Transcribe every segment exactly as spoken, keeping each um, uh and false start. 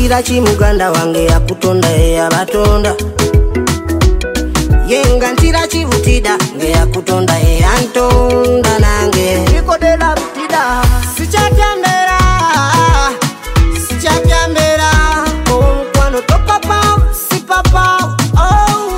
ntira ki muganda wange yakutonda eyabatonda yenga ntira ki butida nge yakutonda eyantonda nange nikodela butida sichatyambera sichatyambera omukwano topapa sipapa oh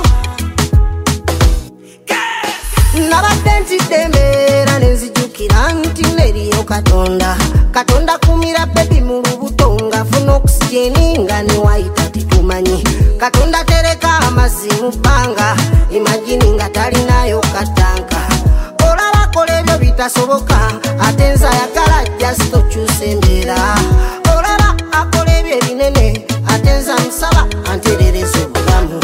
nabadde ntidembera nenzijukira nti neriyo katonda katonda kumira bebi mu lubuto nga funa okusijeni nga ne wayita titumanyi katonda tereka amazzi mu bbanga imagini nga talinayo katanka olaba kola ebyo bitasoboka ate nze ayagala just okyusa embeera olaba akola ebyo ebinene ate nze amusaba anterereza obulamu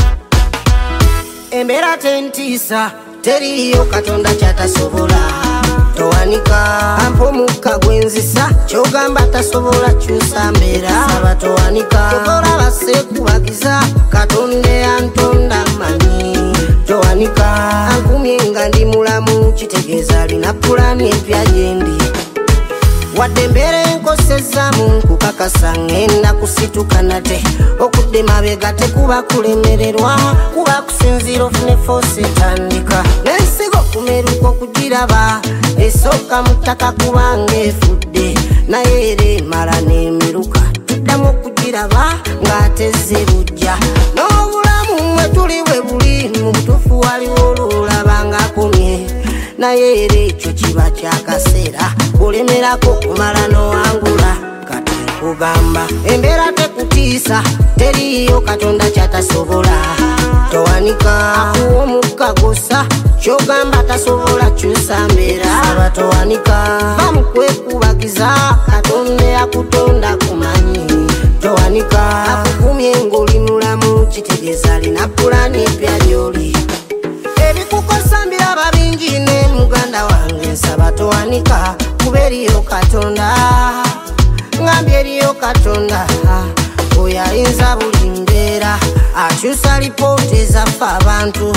embeera tentiisa teriyo katonda kyatasobola towanika ampo mukka gwenzisa kyogamba tasobola kyusa mbeera saba towanika tokola basekubagiza katonda yantonda manyi towanika ankumye nga ndi mulamu kitegeeza alina pulani empya gyendi wadde embeera enkosezaamu nkukakasa ngenda kusituka nate okudde mabega tekuba kulemererwa kuba kusinziira ofune foosi etandika n'ensigo kumeruka okugiraba esooka mu ttaka kubanga efudde naye era emala n'emiruka tuddamu okugiraba ng'atezze bujja n'obulamu mwe tuli bwe buli mu butuufu waliwo olwolaba ng'akomye naye era ekyo kiba kyakaseera olemerako kumala n'owangula kati nkugamba embeera tekutiisa teriyo katonda kyatasobola towanika akuwa omukka gusa kyogamba tasobola kyusa mbeera saba towanika bamukwekubagiza katonda yakutonda kumanyi towanika akukumye ng'oli mulamu kitegeeza alina pulani empya gy'oli ebikukosa mbiraba bingi ne muganda wange nsaba towanika kuba eriyo katonda ngambye eriyo katonda oyo ayinza buli mbeera akyusa lipoota ezaffe abantu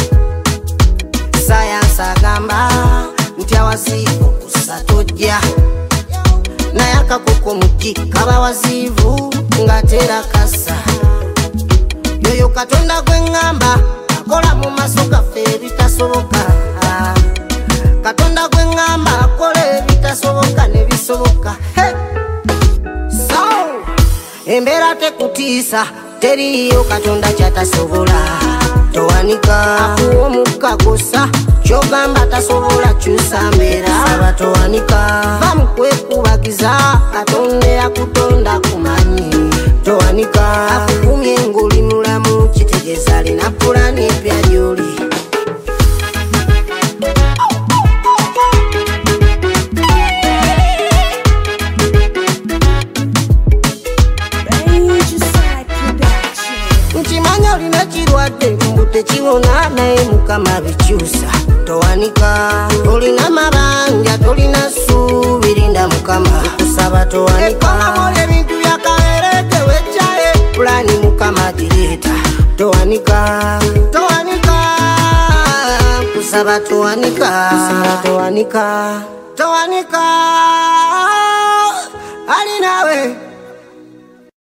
sayansi agamba nti awaziivu kussa tojja naye akakoko muki kaba waziivu ng'ateera kassa yoyo katonda gwe ŋŋamba akola mu maaso gaffe ebitasoboka katonda gwe ŋŋamba akola ebitasoboka ne bisoboka so embeera tekutiisa teriyo katonda kyatasobola towanika akuwa omukka gusa kyogamba tasobola kyusa mbeera saba towanika bamukwekubagiza katonda yakutonda kumanyi towanika akukumye ng'oli mulamu kitegeeza alina pulani empya gy'oli nkimanya olina kirwadde mbu tekiwona naye mukama bikyusa towanika tolina mabanja tolina ssuubi linda mukama kusaba towanika ekolamu ebintu byakawereke wejjaye pulani mukama gireeta towanika towanika kusaba towanika towanika towanika ali nawe